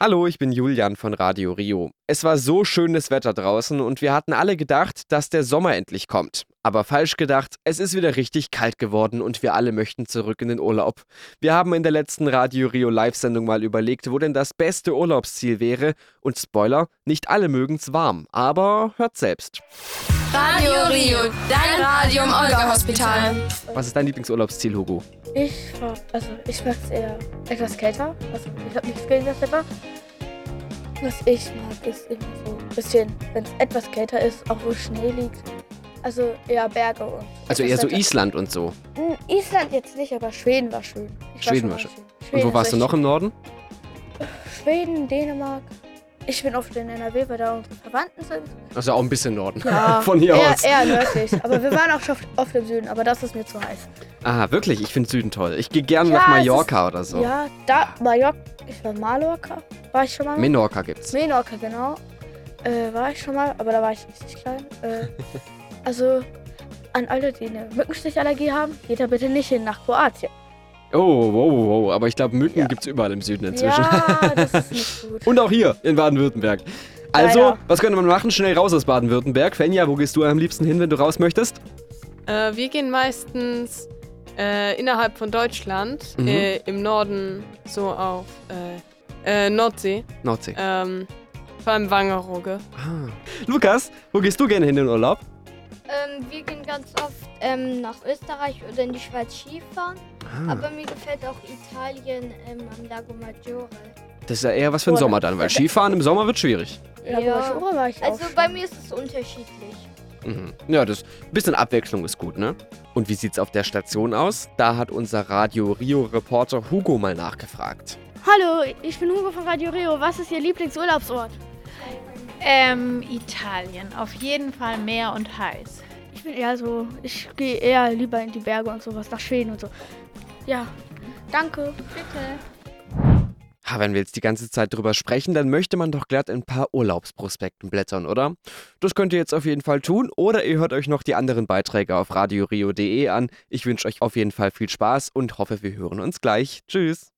Hallo, ich bin Julian von Radio Rio. Es war so schönes Wetter draußen und wir hatten alle gedacht, dass der Sommer endlich kommt. Aber falsch gedacht, es ist wieder richtig kalt geworden und wir alle möchten zurück in den Urlaub. Wir haben in der letzten Radio Rio Live-Sendung mal überlegt, wo denn das beste Urlaubsziel wäre. Und Spoiler, nicht alle mögen's warm, aber hört selbst. Radio Rio, dein Radio im Olga-Hospital. Was ist dein Lieblingsurlaubsziel, Hugo? Ich mag es eher etwas kälter. Also ich habe nichts gegen das Wetter. Was ich mag, ist immer so ein bisschen, wenn es etwas kälter ist, auch wo Schnee liegt. Also eher Berge und. Also eher so Wetter. Island und so. Island jetzt nicht, aber Schweden war schön. Schweden war schön. Und wo warst du noch im Norden? Schweden, Dänemark. Ich bin oft in NRW, weil da unsere Verwandten sind. Also auch ein bisschen Norden. Ja, von hier aus. Eher nördlich. Aber wir waren auch schon oft im Süden, aber das ist mir zu heiß. Aha, wirklich? Ich finde Süden toll. Ich gehe gerne Ja, nach es Mallorca oder so. Ja, Mallorca. Ich war Mallorca. War ich schon mal? Menorca gibt's. Menorca, genau. War ich schon mal, aber da war ich richtig klein. Also an alle, die eine Mückenstichallergie haben, geht da bitte nicht hin nach Kroatien. Oh, aber ich glaube, Mücken Ja. gibt's überall im Süden inzwischen. Ja, das ist nicht gut. Und auch hier in Baden-Württemberg. Also, Leider. was könnte man machen? Schnell raus aus Baden-Württemberg. Fenja, wo gehst du am liebsten hin, wenn du raus möchtest? Wir gehen meistens innerhalb von Deutschland, im Norden so auf Nordsee, Nordsee. vor allem Wangerooge. Lukas, wo gehst du gerne hin in den Urlaub? Wir gehen ganz oft nach Österreich oder in die Schweiz Skifahren. Aber mir gefällt auch Italien am Lago Maggiore. Das ist ja eher was für den Sommer dann, weil Skifahren im Sommer wird schwierig. Ja, aber war ich auch Also schon. bei mir ist es unterschiedlich. Mhm. Ja, das bisschen Abwechslung ist gut, ne? Und wie sieht's auf der Station aus? Da hat unser Radio Rio-Reporter Hugo mal nachgefragt. Hallo, ich bin Hugo von Radio Rio. Was ist Ihr Lieblingsurlaubsort? Italien. Auf jeden Fall Meer und heiß. Ich gehe eher lieber in die Berge und sowas, nach Schweden und so. Ja, danke. Wenn wir jetzt die ganze Zeit drüber sprechen, dann möchte man doch glatt ein paar Urlaubsprospekten blättern, oder? Das könnt ihr jetzt auf jeden Fall tun oder ihr hört euch noch die anderen Beiträge auf radiorio.de an. Ich wünsche euch auf jeden Fall viel Spaß und hoffe, wir hören uns gleich. Tschüss!